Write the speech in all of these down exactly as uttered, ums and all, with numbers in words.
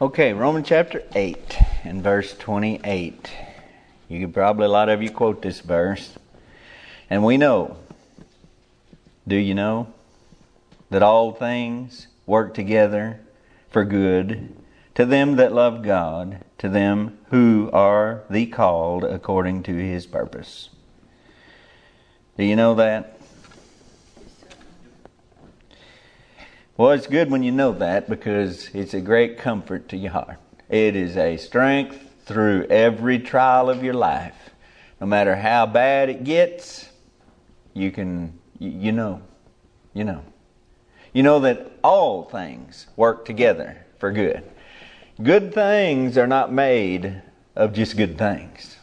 Okay, Romans chapter eight and verse twenty-eight. You could probably, a lot of you quote this verse. And we know, do you know, that all things work together for good to them that love God, to them who are the called according to His purpose. Do you know that? Well, it's good when you know that, because it's a great comfort to your heart. It is a strength through every trial of your life. No matter how bad it gets, you can, you know, you know. You know that all things work together for good. Good things are not made of just good things.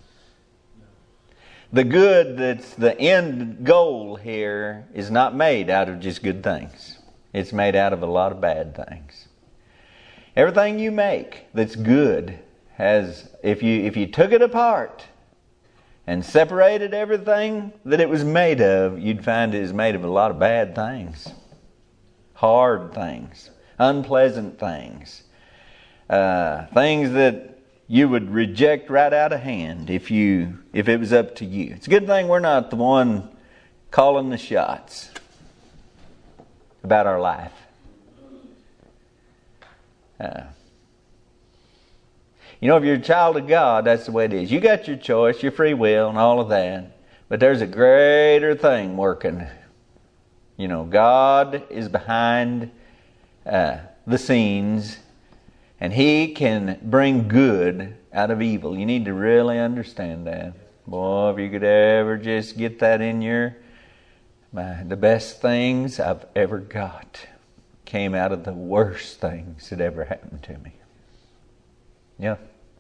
The good that's the end goal here is not made out of just good things. It's made out of a lot of bad things. Everything you make that's good has, if you if you took it apart and separated everything that it was made of, you'd find it is made of a lot of bad things. Hard things. Unpleasant things. Uh, things that you would reject right out of hand if you if it was up to you. It's a good thing we're not the one calling the shots about our life. Uh, you know, if you're a child of God, that's the way it is. You got your choice, your free will, and all of that. But there's a greater thing working. You know, God is behind uh, the scenes, and He can bring good out of evil. You need to really understand that. Boy, if you could ever just get that in your My, the best things I've ever got came out of the worst things that ever happened to me. Yeah.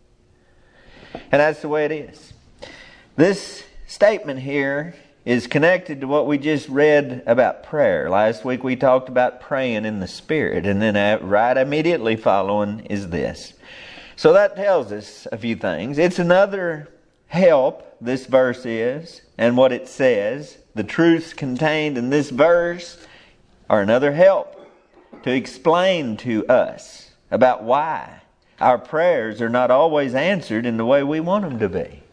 And that's the way it is. This statement here is connected to what we just read about prayer. Last week we talked about praying in the Spirit, and then right immediately following is this. So that tells us a few things. It's another help, this verse is, and what it says. The truths contained in this verse are another help to explain to us about why our prayers are not always answered in the way we want them to be.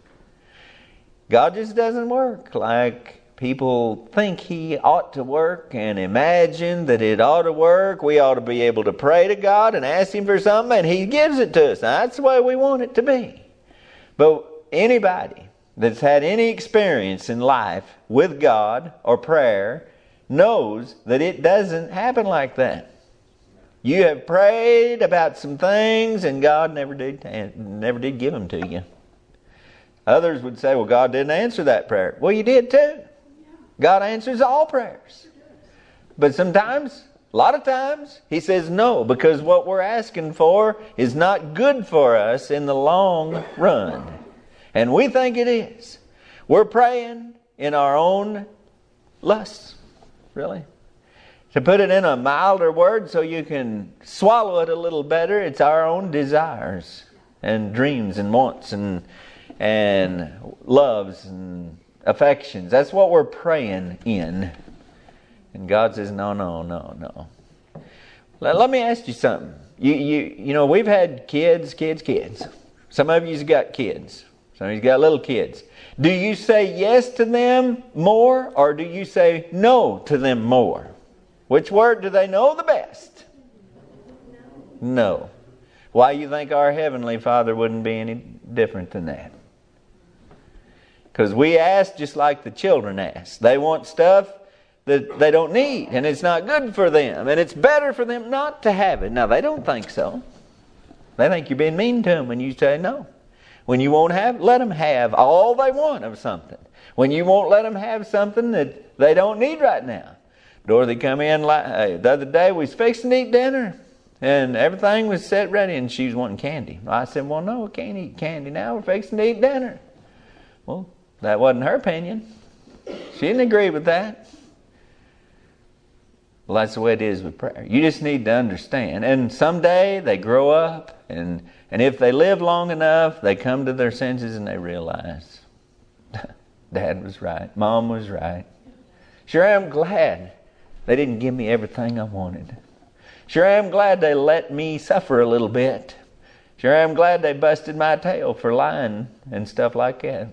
God just doesn't work like people think He ought to work and imagine that it ought to work. We ought to be able to pray to God and ask Him for something, and He gives it to us. Now, that's the way we want it to be. But anybody that's had any experience in life with God or prayer knows that it doesn't happen like that. You have prayed about some things and God never did never did give them to you. Others would say, well, God didn't answer that prayer. Well, you did too. God answers all prayers. But sometimes, a lot of times, He says no, because what we're asking for is not good for us in the long run. And we think it is. We're praying in our own lusts, really. To put it in a milder word so you can swallow it a little better, it's our own desires and dreams and wants and, and loves and affections. That's what we're praying in. And God says, no, no, no, no. Let, let me ask you something. You, you, you know, we've had kids, kids, kids. Some of you's got kids. Some of you's got little kids. Do you say yes to them more, or do you say no to them more? Which word do they know the best? No. No. Why you think our Heavenly Father wouldn't be any different than that? Because we ask just like the children ask. They want stuff that they don't need, and it's not good for them, and it's better for them not to have it. Now, they don't think so. They think you're being mean to them when you say no. When you won't have, let them have all they want of something. When you won't let them have something that they don't need right now. Dorothy come in like, uh, the other day, we was fixing to eat dinner, and everything was set ready, and she was wanting candy. I said, well, no, we can't eat candy now. We're fixing to eat dinner. Well, that wasn't her opinion. She didn't agree with that. Well, that's the way it is with prayer. You just need to understand. And someday they grow up, and And if they live long enough, they come to their senses and they realize, Dad was right. Mom was right. Sure, I'm glad they didn't give me everything I wanted. Sure am glad they let me suffer a little bit. Sure am glad they busted my tail for lying and stuff like that.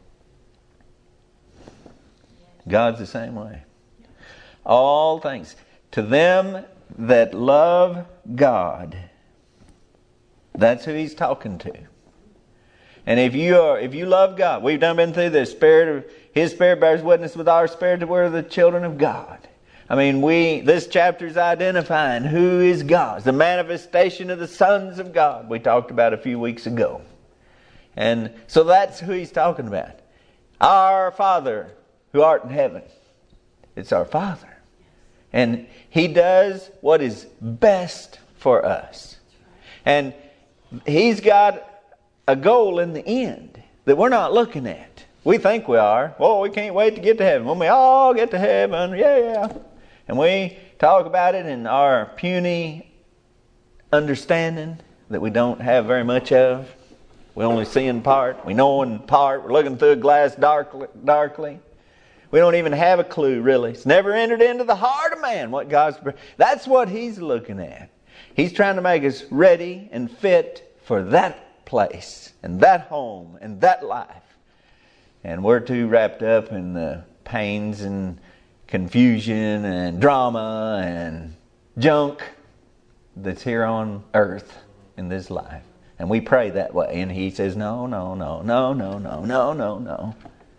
God's the same way. All things. To them that love God. That's who He's talking to. And if you are, if you love God, we've done been through the Spirit of His Spirit bears witness with our spirit that we're the children of God. I mean, we this chapter is identifying who is God, the manifestation of the sons of God. We talked about a few weeks ago, and so that's who He's talking about. Our Father who art in heaven. It's our Father, and He does what is best for us, and He's got a goal in the end that we're not looking at. We think we are. Oh, we can't wait to get to heaven. When we all get to heaven, yeah, yeah. And we talk about it in our puny understanding that we don't have very much of. We only see in part. We know in part. We're looking through a glass darkly. darkly. We don't even have a clue, really. It's never entered into the heart of man what God's... That's what He's looking at. He's trying to make us ready and fit for that place and that home and that life. And we're too wrapped up in the pains and confusion and drama and junk that's here on earth in this life. And we pray that way. And He says, no, no, no, no, no, no, no, no, no.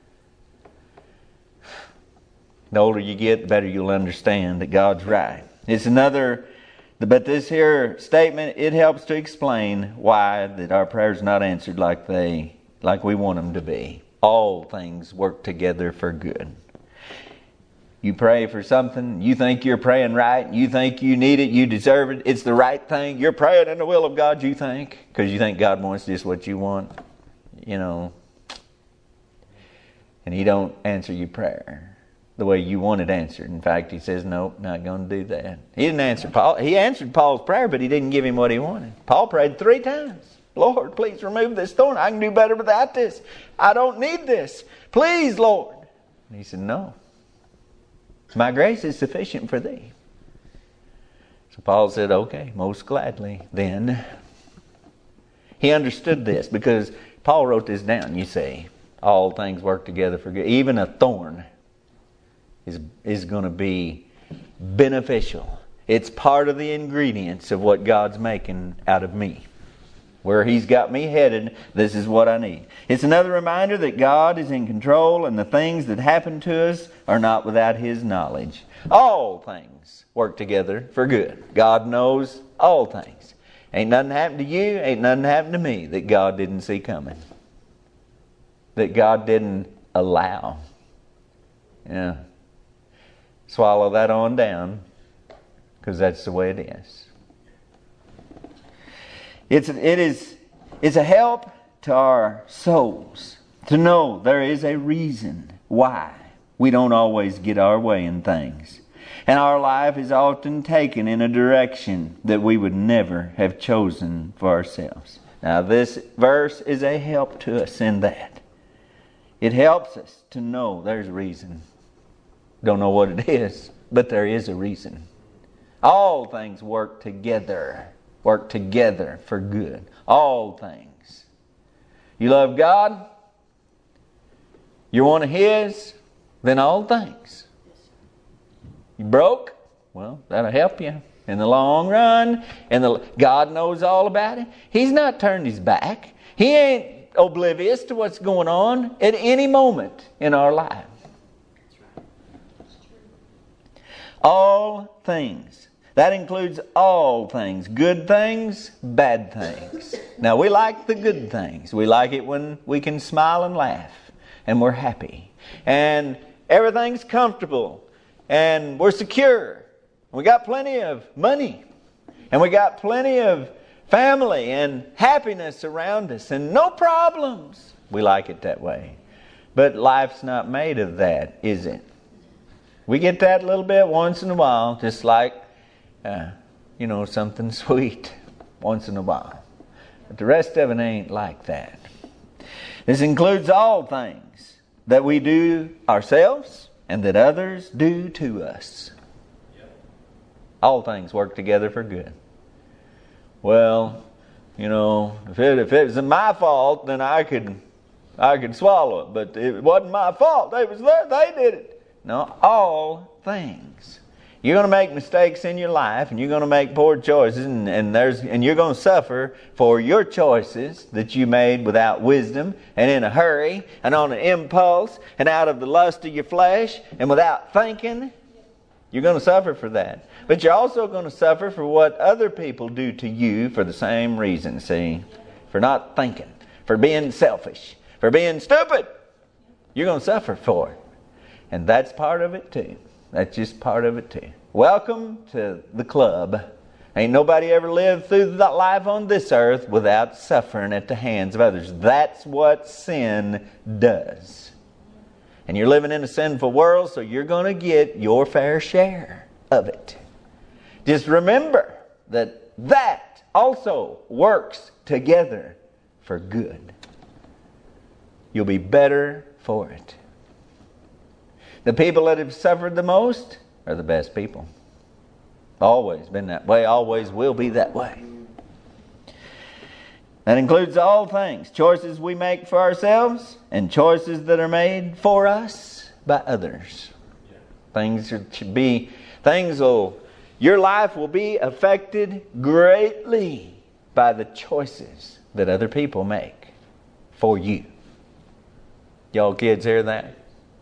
The older you get, the better you'll understand that God's right. It's another, but this here statement, it helps to explain why that our prayers are not answered like they, like we want them to be. All things work together for good. You pray for something, you think you're praying right, you think you need it, you deserve it, it's the right thing. You're praying in the will of God, you think, because you think God wants just what you want, you know. And He don't answer your prayer the way you want it answered. In fact, He says, nope, not going to do that. He didn't answer Paul. He answered Paul's prayer, but He didn't give him what he wanted. Paul prayed three times. Lord, please remove this thorn. I can do better without this. I don't need this. Please, Lord. And He said, no. My grace is sufficient for thee. So Paul said, okay, most gladly then. He understood this because Paul wrote this down, you see. All things work together for good. Even a thorn is, is going to be beneficial. It's part of the ingredients of what God's making out of me. Where He's got me headed, this is what I need. It's another reminder that God is in control and the things that happen to us are not without His knowledge. All things work together for good. God knows all things. Ain't nothing happened to you, ain't nothing happened to me that God didn't see coming. That God didn't allow. Yeah. Swallow that on down, because that's the way it is. It's it is it's a help to our souls to know there is a reason why we don't always get our way in things. And our life is often taken in a direction that we would never have chosen for ourselves. Now this verse is a help to us in that. It helps us to know there's a reason. Don't know what it is, but there is a reason. All things work together. Work together for good. All things. You love God? You're one of His? Then all things. You broke? Well, that'll help you in the long run. And the God knows all about it. He's not turned His back. He ain't oblivious to what's going on at any moment in our life. All things. That includes all things. Good things, bad things. Now we like the good things. We like it when we can smile and laugh. And we're happy. And everything's comfortable. And we're secure. We got plenty of money. And we got plenty of family and happiness around us. And no problems. We like it that way. But life's not made of that, is it? We get that a little bit once in a while. Just like Uh, you know, something sweet once in a while. But the rest of it ain't like that. This includes all things that we do ourselves and that others do to us. Yep. All things work together for good. Well, you know, if it if it was my fault, then I could I could swallow it. But it wasn't my fault. They was there. They did it. No, all things. You're going to make mistakes in your life, and you're going to make poor choices, and, and there's and you're going to suffer for your choices that you made without wisdom and in a hurry and on an impulse and out of the lust of your flesh and without thinking. You're going to suffer for that. But you're also going to suffer for what other people do to you for the same reason, see? For not thinking, for being selfish, for being stupid. You're going to suffer for it. And that's part of it too. That's just part of it too. Welcome to the club. Ain't nobody ever lived through the life on this earth without suffering at the hands of others. That's what sin does. And you're living in a sinful world, so you're going to get your fair share of it. Just remember that that also works together for good. You'll be better for it. The people that have suffered the most are the best people. Always been that way, always will be that way. That includes all things. Choices we make for ourselves and choices that are made for us by others. Things should be, things will, your life will be affected greatly by the choices that other people make for you. Y'all kids hear that?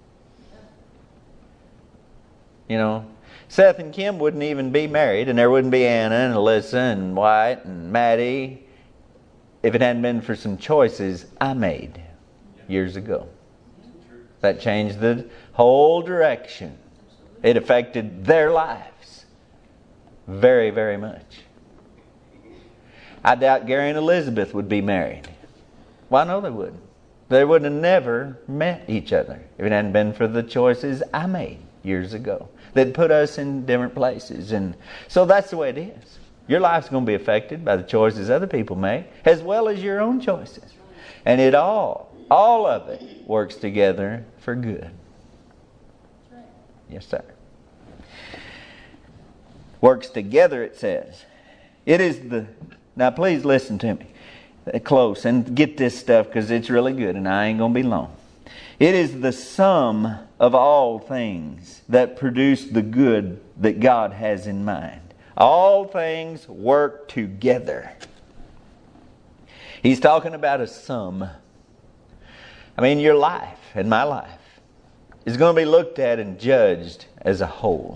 You know, Seth and Kim wouldn't even be married, and there wouldn't be Anna and Alyssa and Wyatt and Maddie if it hadn't been for some choices I made years ago. That changed the whole direction. It affected their lives very, very much. I doubt Gary and Elizabeth would be married. Well, I know they wouldn't. They would have never met each other if it hadn't been for the choices I made years ago that put us in different places. And so that's the way it is. Your life's going to be affected by the choices other people make as well as your own choices. And it all, all of it works together for good. Yes, sir. Works together, it says. It is the... Now, please listen to me close and get this stuff because it's really good and I ain't going to be long. It is the sum of all things that produce the good that God has in mind. All things work together. He's talking about a sum. I mean, your life and my life is going to be looked at and judged as a whole.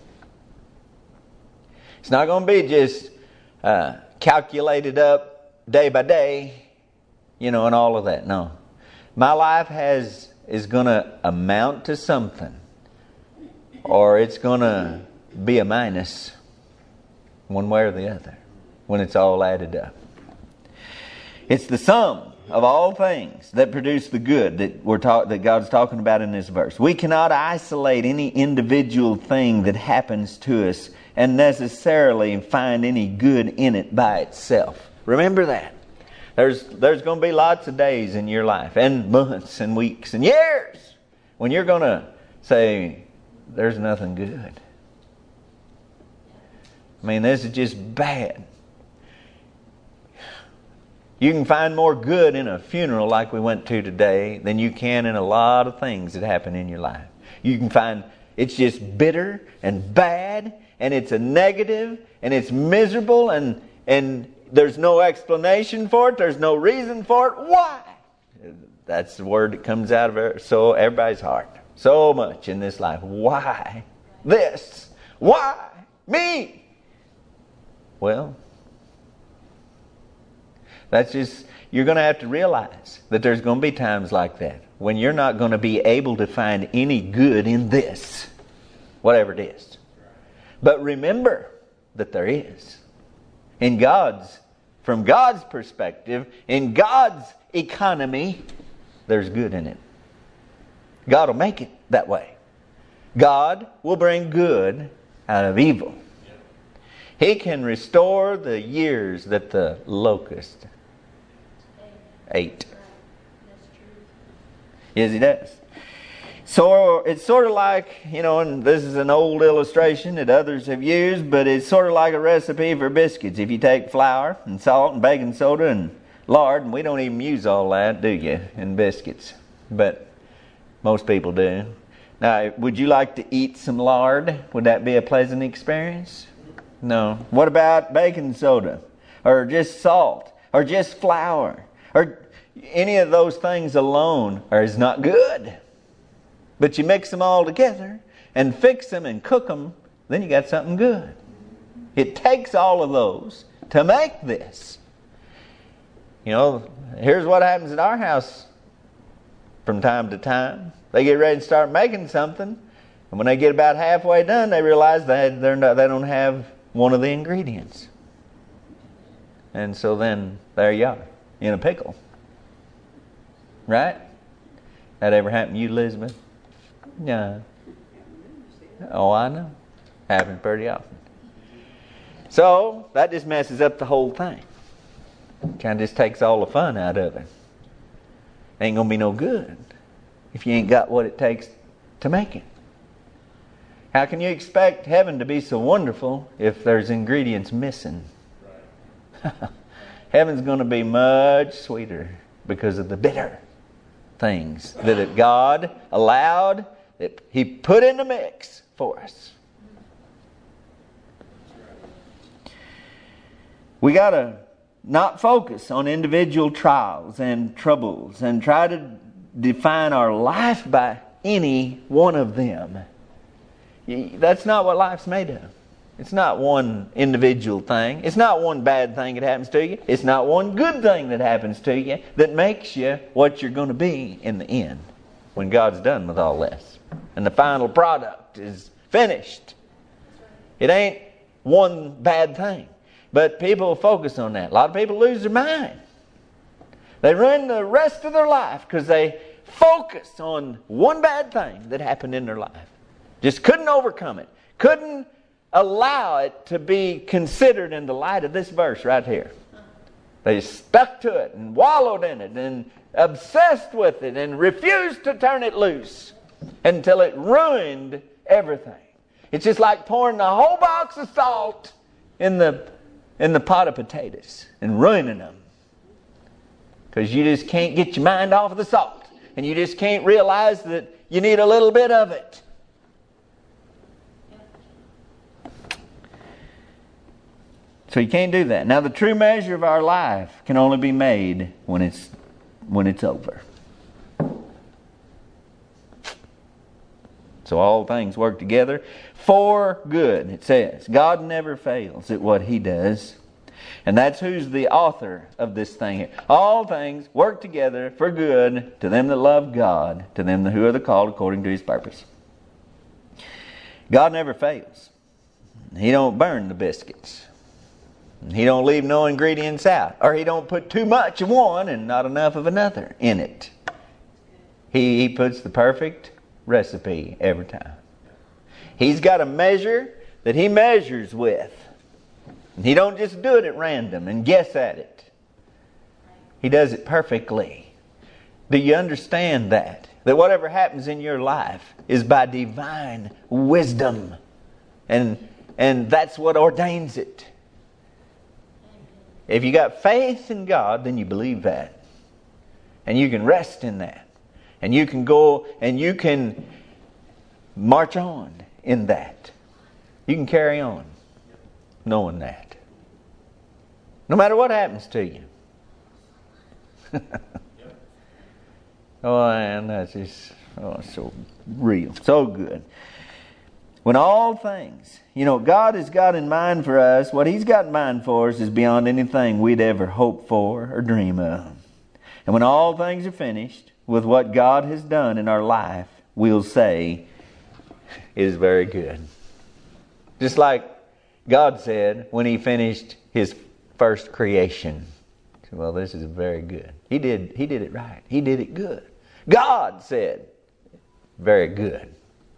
It's not going to be just uh, calculated up day by day, you know, and all of that. No. My life has is going to amount to something, or it's going to be a minus one way or the other when it's all added up. It's the sum of all things that produce the good that we're talk, that God's talking about in this verse. We cannot isolate any individual thing that happens to us and necessarily find any good in it by itself. Remember that. There's there's going to be lots of days in your life and months and weeks and years when you're going to say, there's nothing good. I mean, this is just bad. You can find more good in a funeral like we went to today than you can in a lot of things that happen in your life. You can find it's just bitter and bad and it's a negative and it's miserable and and there's no explanation for it. There's no reason for it. Why? That's the word that comes out of it. So everybody's heart. So much in this life. Why this? Why me? Well, that's just, you're going to have to realize that there's going to be times like that when you're not going to be able to find any good in this, whatever it is. But remember that there is. In God's, from God's perspective, in God's economy, there's good in it. God will make it that way. God will bring good out of evil. He can restore the years that the locust ate. Yes, He does. So it's sort of like, you know, and this is an old illustration that others have used, but it's sort of like a recipe for biscuits. If you take flour and salt and baking soda and lard, and we don't even use all that, do you, in biscuits? But most people do. Now, would you like to eat some lard? Would that be a pleasant experience? No. What about baking soda? Or just salt? Or just flour? Or any of those things alone is not good. But you mix them all together and fix them and cook them, then you got something good. It takes all of those to make this. You know, here's what happens at our house from time to time. They get ready to start making something, and when they get about halfway done, they realize that they're not, they don't have one of the ingredients. And so then, there you are, in a pickle. Right? That ever happened to you, Elizabeth? Yeah. Oh, I know. Happens pretty often. So, that just messes up the whole thing. Kind of just takes all the fun out of it. Ain't going to be no good if you ain't got what it takes to make it. How can you expect heaven to be so wonderful if there's ingredients missing? Right. Heaven's going to be much sweeter because of the bitter things that God allowed, that He put in the mix for us. We got to not focus on individual trials and troubles and try to define our life by any one of them. That's not what life's made of. It's not one individual thing. It's not one bad thing that happens to you. It's not one good thing that happens to you that makes you what you're going to be in the end when God's done with all this and the final product is finished. It ain't one bad thing. But people focus on that. A lot of people lose their mind. They ruin the rest of their life because they focus on one bad thing that happened in their life. Just couldn't overcome it. Couldn't allow it to be considered in the light of this verse right here. They stuck to it and wallowed in it and obsessed with it and refused to turn it loose until it ruined everything. It's just like pouring the whole box of salt in the in the pot of potatoes and ruining them. Because you just can't get your mind off of the salt. And you just can't realize that you need a little bit of it. So you can't do that. Now the true measure of our life can only be made when it's when it's over. So all things work together for good, it says. God never fails at what He does. And that's who's the author of this thing here. All things work together for good to them that love God, to them who are the called according to His purpose. God never fails. He don't burn the biscuits. He don't leave no ingredients out. Or He don't put too much of one and not enough of another in it. He, he puts the perfect recipe every time. He's got a measure that He measures with. And He don't just do it at random and guess at it. He does it perfectly. Do you understand that? That whatever happens in your life is by divine wisdom. And, and that's what ordains it. If you got faith in God, then you believe that. And you can rest in that. And you can go and you can march on in that. You can carry on knowing that. No matter what happens to you. Oh, and that's just oh, so real. So good. When all things, you know, God has got in mind for us, what He's got in mind for us is beyond anything we'd ever hope for or dream of. And when all things are finished with what God has done in our life, we'll say, it is very good. Just like God said when He finished His first creation. Well, this is very good. He did, he did it right. He did it good. God said, very good.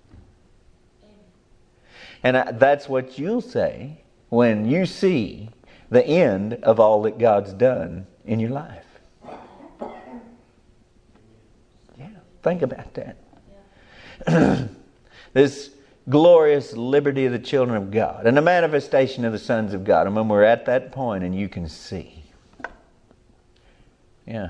And that's what you'll say when you see the end of all that God's done in your life. Yeah, think about that. This glorious liberty of the children of God and the manifestation of the sons of God. And when we're at that point and you can see. Yeah.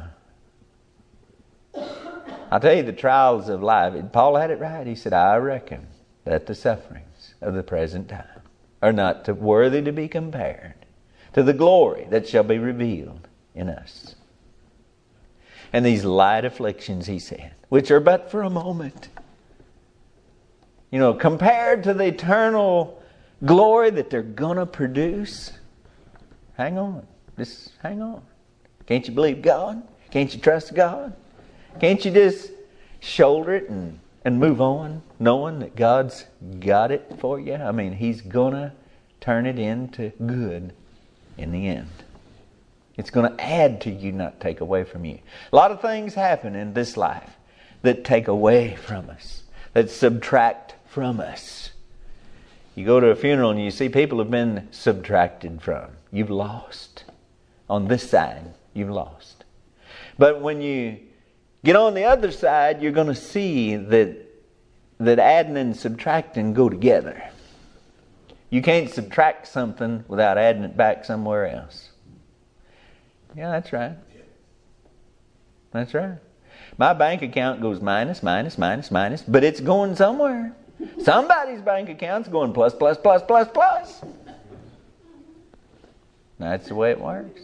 I'll tell you the trials of life. Paul had it right. He said, I reckon that the sufferings of the present time are not to, worthy to be compared to the glory that shall be revealed in us. And these light afflictions, he said, which are but for a moment, you know, compared to the eternal glory that they're going to produce. Hang on. Just hang on. Can't you believe God? Can't you trust God? Can't you just shoulder it and, and move on, knowing that God's got it for you? I mean, He's going to turn it into good in the end. It's going to add to you, not take away from you. A lot of things happen in this life that take away from us, that subtract from us. You go to a funeral and you see people have been subtracted from. You've lost. On this side, you've lost. But when you get on the other side, you're going to see that that adding and subtracting go together. You can't subtract something without adding it back somewhere else. Yeah, that's right. That's right. My bank account goes minus, minus, minus, minus, but it's going somewhere. Somebody's bank account's going plus, plus, plus, plus, plus. That's the way it works.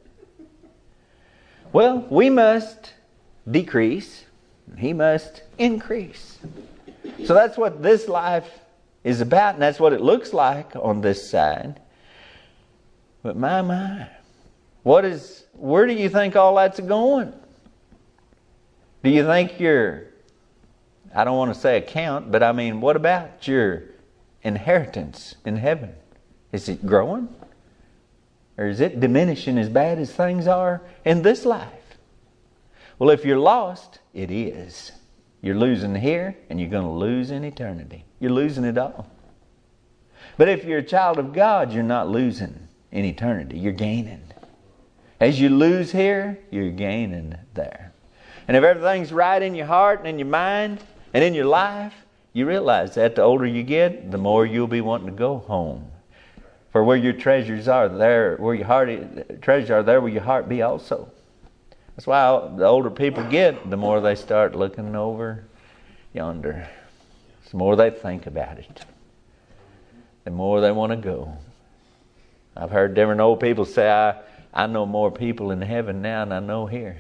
Well, we must decrease. He must increase. So that's what this life is about, and that's what it looks like on this side. But my, my, what is, where do you think all that's going? Do you think your, I don't want to say account, but I mean, what about your inheritance in heaven? Is it growing? Or is it diminishing as bad as things are in this life? Well, if you're lost, it is. You're losing here, and you're going to lose in eternity. You're losing it all. But if you're a child of God, you're not losing in eternity. You're gaining. As you lose here, you're gaining there. And if everything's right in your heart and in your mind and in your life, you realize that the older you get, the more you'll be wanting to go home. For where your treasures are, there where your heart treasures are, there will your heart be also. That's why the older people get, the more they start looking over yonder. The more they think about it, the more they want to go. I've heard different old people say, I, I know more people in heaven now than I know here.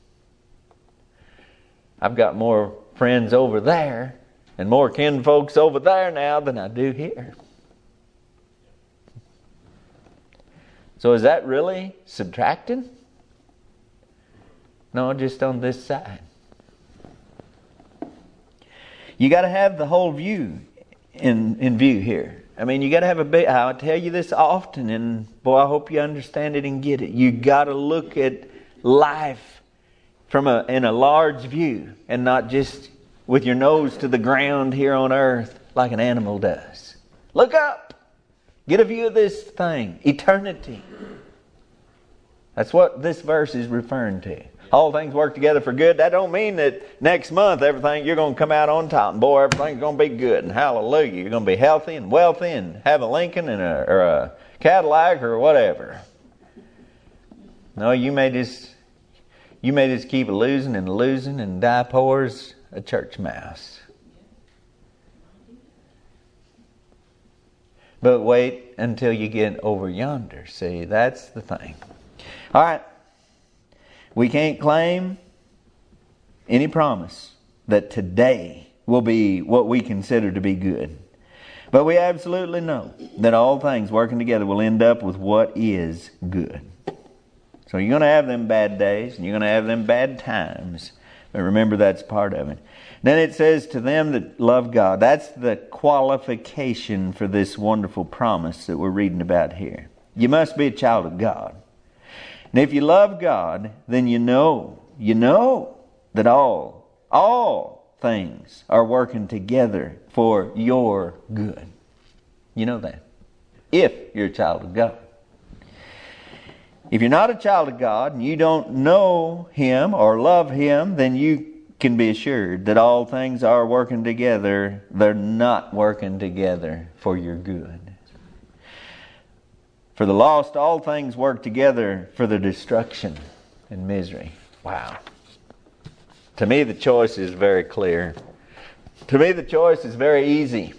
I've got more friends over there and more kinfolks over there now than I do here. So is that really subtracting? No, just on this side. You got to have the whole view in, in view here. I mean, you got to have a big, I tell you this often, and boy, I hope you understand it and get it. You got to look at life from a in a large view and not just with your nose to the ground here on earth like an animal does. Look up. Get a view of this thing. Eternity. That's what this verse is referring to. All things work together for good. That don't mean that next month everything you're going to come out on top and boy, everything's going to be good and hallelujah. You're going to be healthy and wealthy and have a Lincoln and a, or a Cadillac or whatever. No, you may just you may just keep losing and losing and die poor as a church mouse. But wait until you get over yonder. See, that's the thing. All right. We can't claim any promise that today will be what we consider to be good. But we absolutely know that all things working together will end up with what is good. So you're going to have them bad days and you're going to have them bad times. But remember, that's part of it. Then it says to them that love God. That's the qualification for this wonderful promise that we're reading about here. You must be a child of God. And if you love God, then you know, you know that all, all things are working together for your good. You know that. If you're a child of God. If you're not a child of God and you don't know Him or love Him, then you can be assured that all things are working together. They're not working together for your good. For the lost, all things work together for their destruction and misery. Wow. To me, the choice is very clear. To me, the choice is very easy.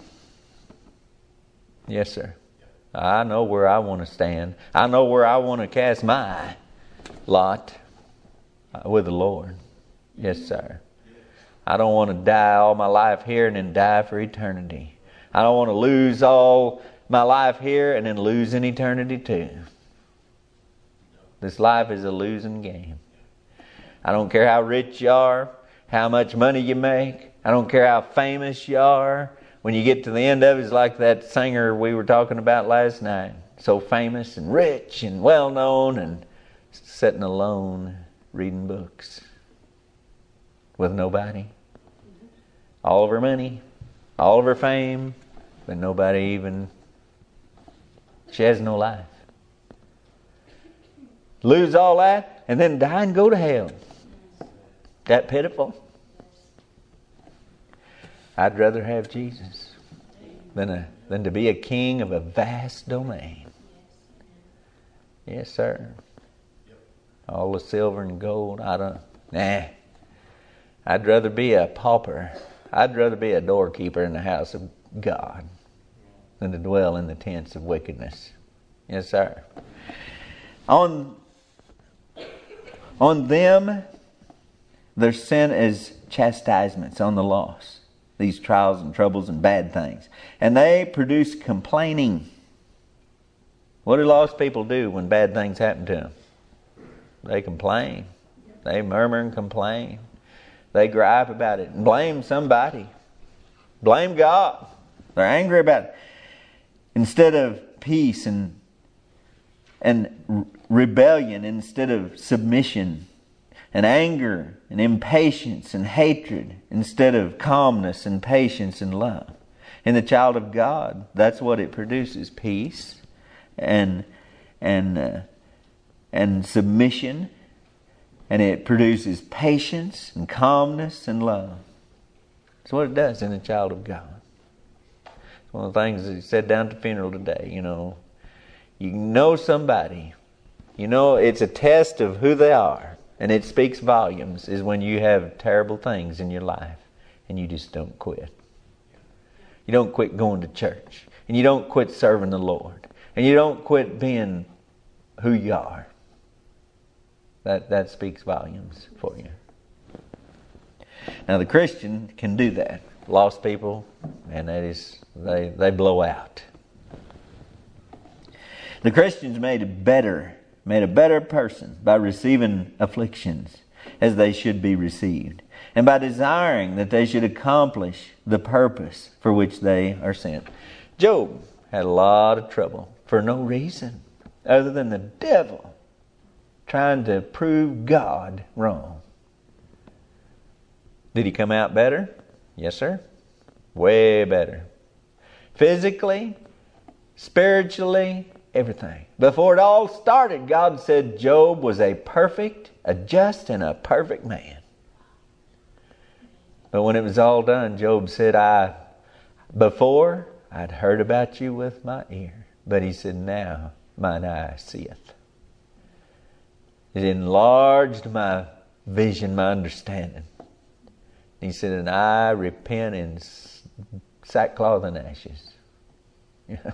Yes, sir. I know where I want to stand. I know where I want to cast my lot with the Lord. Yes, sir. I don't want to die all my life here and then die for eternity. I don't want to lose all my life here and then lose in eternity too. This life is a losing game. I don't care how rich you are, how much money you make. I don't care how famous you are. When you get to the end of it, it's like that singer we were talking about last night. So famous and rich and well known and sitting alone reading books with nobody. All of her money, all of her fame, but nobody even... She has no life. Lose all that and then die and go to hell. That pitiful? I'd rather have Jesus than a than to be a king of a vast domain. Yes, sir. All the silver and gold, I don't... Nah. I'd rather be a pauper. I'd rather be a doorkeeper in the house of God than to dwell in the tents of wickedness. Yes, sir. On, on them, their sin is chastisements on the lost. These trials and troubles and bad things. And they produce complaining. What do lost people do when bad things happen to them? They complain. They murmur and complain. They gripe about it and blame somebody. Blame God. They're angry about it. Instead of peace and and rebellion, instead of submission, and anger and impatience and hatred, instead of calmness and patience and love. In the child of God, that's what it produces: peace and and uh, and submission, and it produces patience and calmness and love. That's what it does in the child of God. One of the things that he said down at the funeral today, you know, you know somebody, you know it's a test of who they are, and it speaks volumes, is when you have terrible things in your life and you just don't quit. You don't quit going to church, and you don't quit serving the Lord, and you don't quit being who you are. That, that speaks volumes for you. Now the Christian can do that. Lost people, and that is, they, they blow out. The Christians made a better, made a better person by receiving afflictions as they should be received, and by desiring that they should accomplish the purpose for which they are sent. Job had a lot of trouble for no reason other than the devil trying to prove God wrong. Did he come out better? Yes, sir. Way better. Physically, spiritually, everything. Before it all started, God said Job was a perfect, a just, and a perfect man. But when it was all done, Job said, I, before, I'd heard about you with my ear. But he said, now mine eye seeth. It enlarged my vision, my understanding. He said, and I repent in sackcloth and ashes. Yeah.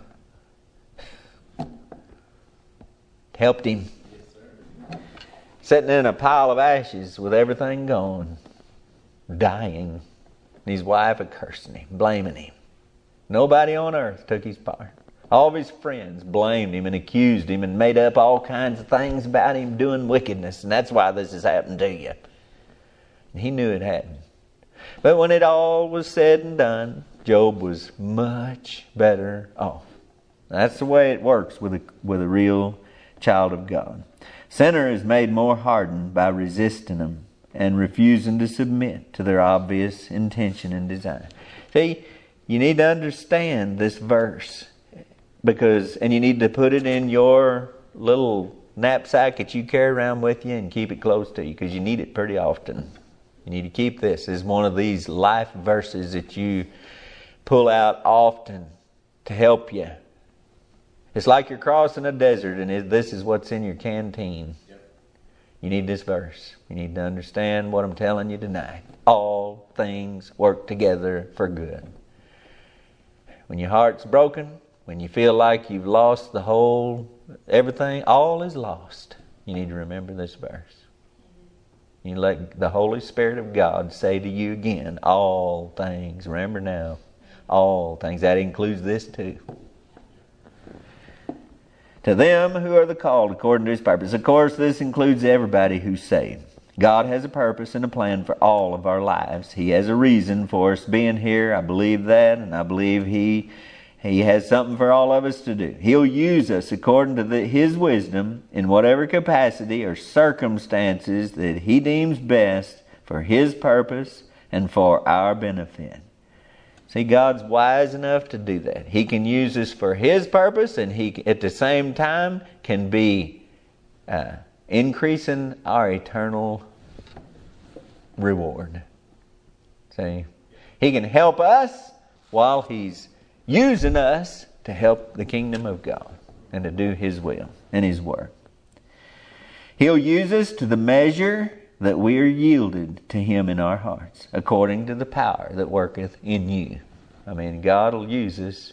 Helped him. Yes, sitting in a pile of ashes with everything gone. Dying. And his wife a cursing him, blaming him. Nobody on earth took his part. All of his friends blamed him and accused him and made up all kinds of things about him doing wickedness. And that's why this has happened to you. And he knew it hadn't. But when it all was said and done, Job was much better off. That's the way it works with a, with a real child of God. Sinner is made more hardened by resisting them and refusing to submit to their obvious intention and desire. See, you need to understand this verse, because, and you need to put it in your little knapsack that you carry around with you and keep it close to you, because you need it pretty often. You need to keep this. This is one of these life verses that you pull out often to help you. It's like you're crossing a desert and this is what's in your canteen. You need this verse. You need to understand what I'm telling you tonight. All things work together for good. When your heart's broken, when you feel like you've lost the whole, everything, all is lost, you need to remember this verse. You let the Holy Spirit of God say to you again, all things. Remember now, all things. That includes this too. To them who are the called according to His purpose. Of course, this includes everybody who's saved. God has a purpose and a plan for all of our lives. He has a reason for us being here. I believe that, and I believe He He has something for all of us to do. He'll use us according to the, His wisdom in whatever capacity or circumstances that He deems best for His purpose and for our benefit. See, God's wise enough to do that. He can use us for His purpose, and He, at the same time, can be uh, increasing our eternal reward. See, He can help us while He's using us to help the kingdom of God and to do His will and His work. He'll use us to the measure that we are yielded to Him in our hearts, according to the power that worketh in you. I mean, God will use us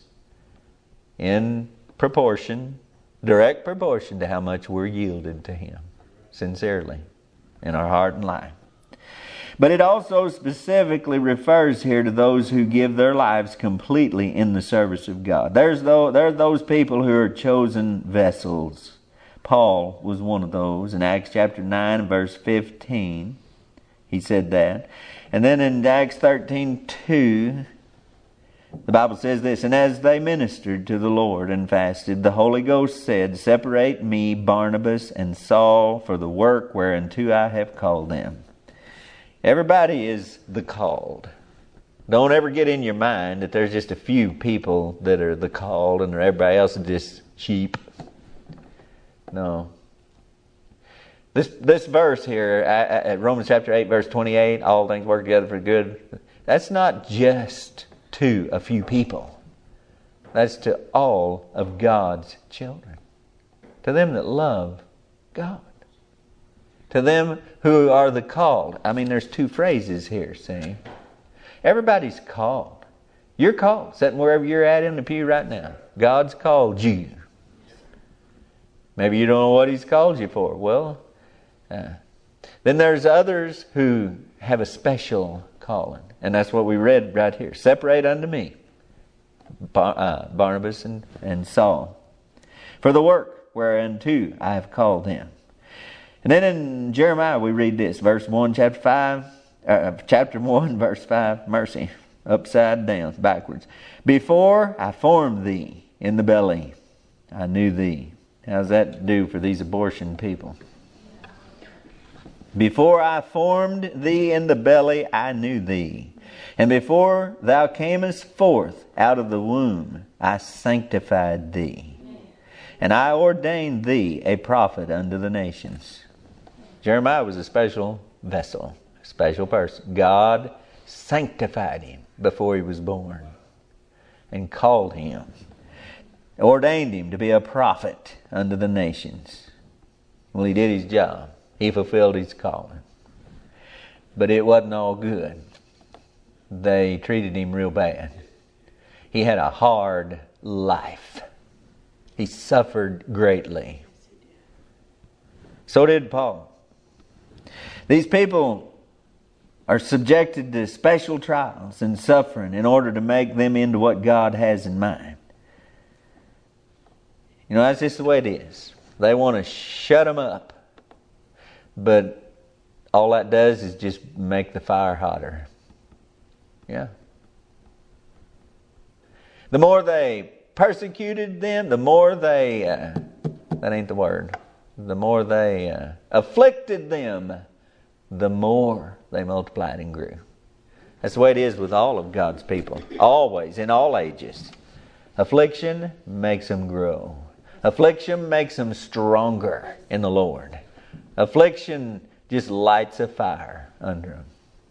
in proportion, direct proportion to how much we're yielded to Him, sincerely, in our heart and life. But it also specifically refers here to those who give their lives completely in the service of God. There's those, there are those people who are chosen vessels. Paul was one of those. In Acts chapter nine and verse fifteen, he said that. And then in Acts thirteen two, the Bible says this, and as they ministered to the Lord and fasted, the Holy Ghost said, separate me, Barnabas and Saul, for the work whereunto I have called them. Everybody is the called. Don't ever get in your mind that there's just a few people that are the called and everybody else is just sheep. No. This this verse here, at Romans chapter eight, verse twenty-eight, all things work together for good. That's not just to a few people. That's to all of God's children. To them that love God. To them who are the called. I mean, there's two phrases here, see. Everybody's called. You're called, sitting wherever you're at in the pew right now. God's called you. Maybe you don't know what He's called you for. Well, uh, then there's others who have a special calling. And that's what we read right here. Separate unto me Bar- uh, Barnabas and, and Saul for the work whereunto I have called them. And then in Jeremiah we read this, verse one, chapter five, uh, chapter one, verse five. Mercy, upside down, backwards. Before I formed thee in the belly, I knew thee. How's that do for these abortion people? Before I formed thee in the belly, I knew thee. And before thou camest forth out of the womb, I sanctified thee. And I ordained thee a prophet unto the nations. Jeremiah was a special vessel, a special person. God sanctified him before he was born and called him, ordained him to be a prophet unto the nations. Well, he did his job. He fulfilled his calling. But it wasn't all good. They treated him real bad. He had a hard life. He suffered greatly. So did Paul. These people are subjected to special trials and suffering in order to make them into what God has in mind. You know, that's just the way it is. They want to shut them up. But all that does is just make the fire hotter. Yeah. The more they persecuted them, the more they, uh, that ain't the word, the more they uh, afflicted them, the more they multiplied and grew. That's the way it is with all of God's people. Always, in all ages. Affliction makes them grow. Affliction makes them stronger in the Lord. Affliction just lights a fire under them.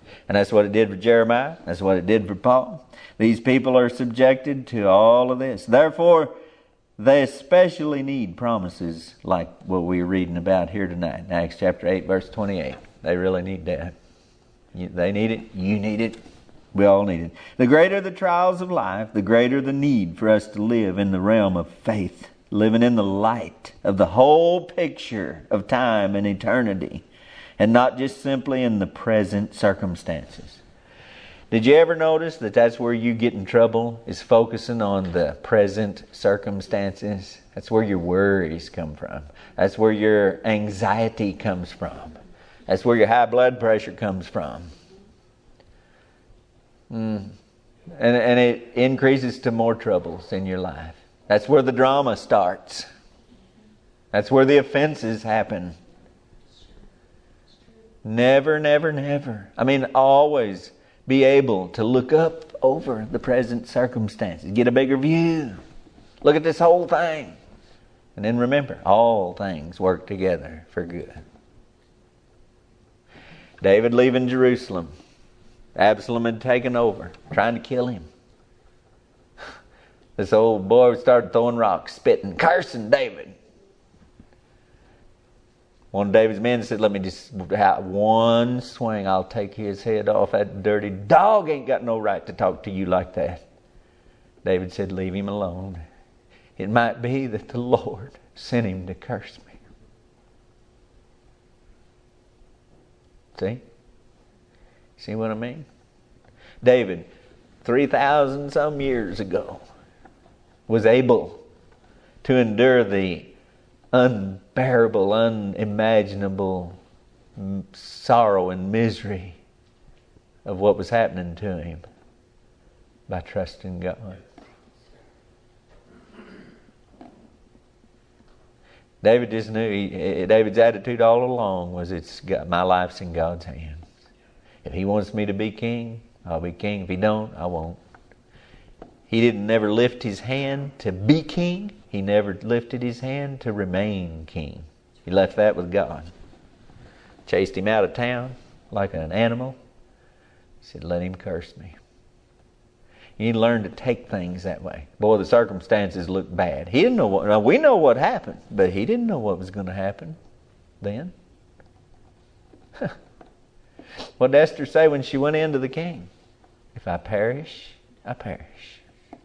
And that's what it did for Jeremiah. That's what it did for Paul. These people are subjected to all of this. Therefore, they especially need promises like what we're reading about here tonight in Acts chapter eight, verse twenty-eight. They really need that. You, they need it. You need it. We all need it. The greater the trials of life, the greater the need for us to live in the realm of faith, living in the light of the whole picture of time and eternity, and not just simply in the present circumstances. Did you ever notice that that's where you get in trouble, is focusing on the present circumstances? That's where your worries come from. That's where your anxiety comes from. That's where your high blood pressure comes from. Mm. And, and it increases to more troubles in your life. That's where the drama starts. That's where the offenses happen. Never, never, never. I mean, always be able to look up over the present circumstances. Get a bigger view. Look at this whole thing. And then remember, all things work together for good. David leaving Jerusalem. Absalom had taken over, trying to kill him. This old boy started throwing rocks, spitting, cursing David. One of David's men said, let me just have one swing, I'll take his head off. That dirty dog ain't got no right to talk to you like that. David said, leave him alone. It might be that the Lord sent him to curse me. See? See what I mean? David, three thousand some years ago, was able to endure the unbearable, unimaginable sorrow and misery of what was happening to him by trusting God. David just knew, he, David's attitude all along was, it's God, my life's in God's hands. If He wants me to be king, I'll be king. If He don't, I won't. He didn't never lift his hand to be king. He never lifted his hand to remain king. He left that with God. Chased him out of town like an animal. He said, let him curse me. You need to learn to take things that way. Boy, the circumstances look bad. He didn't know what, now we know what happened, but he didn't know what was going to happen then. What did Esther say when she went in to the king? If I perish, I perish.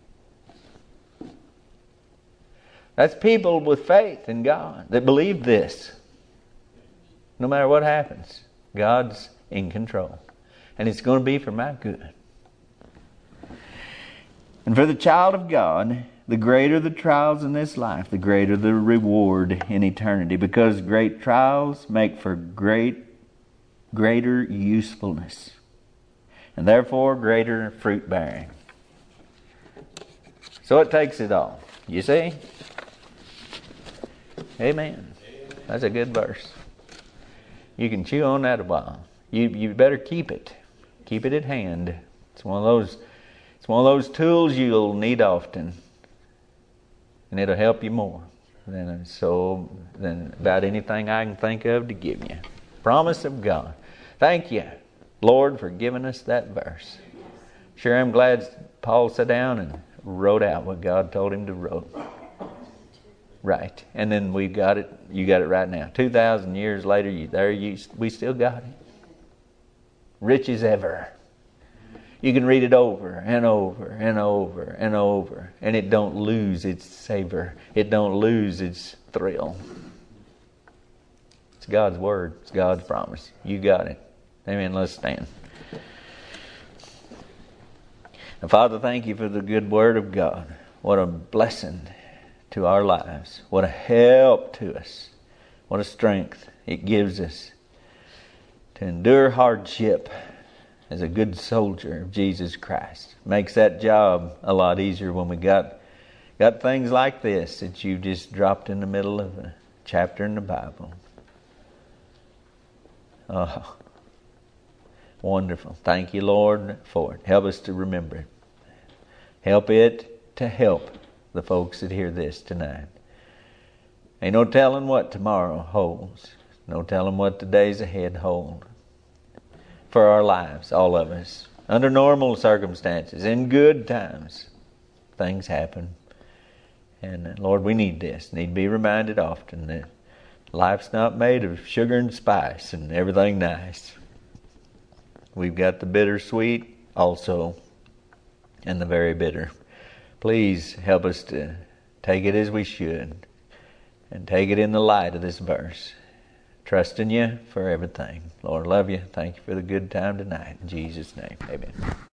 That's people with faith in God that believe this. No matter what happens, God's in control. And it's going to be for my good. And for the child of God, the greater the trials in this life, the greater the reward in eternity. Because great trials make for great, greater usefulness. And therefore greater fruit bearing. So it takes it all. You see? Amen. That's a good verse. You can chew on that a while. You you better keep it. Keep it at hand. It's one of those it's one of those tools you'll need often. And it'll help you more than so than about anything I can think of to give you. Promise of God. Thank you, Lord, for giving us that verse. Sure, I'm glad Paul sat down and wrote out what God told him to write. Right. And then we got it. You got it right now. Two thousand years later, you there. You we still got it. Rich as ever. You can read it over and over and over and over, and it don't lose its savor. It don't lose its thrill. It's God's word. It's God's promise. You got it. Amen. Let's stand. And Father, thank you for the good word of God. What a blessing to our lives. What a help to us. What a strength it gives us to endure hardship as a good soldier of Jesus Christ. Makes that job a lot easier when we got got things like this that you just dropped in the middle of a chapter in the Bible. Oh, wonderful. Thank you, Lord, for it. Help us to remember it. Help it to help the folks that hear this tonight. Ain't no telling what tomorrow holds. No telling what the days ahead hold. for our lives, all of us. Under normal circumstances, in good times, things happen. And Lord, we need this. Need to be reminded often that life's not made of sugar and spice and everything nice. We've got the bittersweet also, and the very bitter. Please help us to take it as we should, and take it in the light of this verse. Trusting you for everything. Lord, love you. Thank you for the good time tonight. In Jesus' name, amen.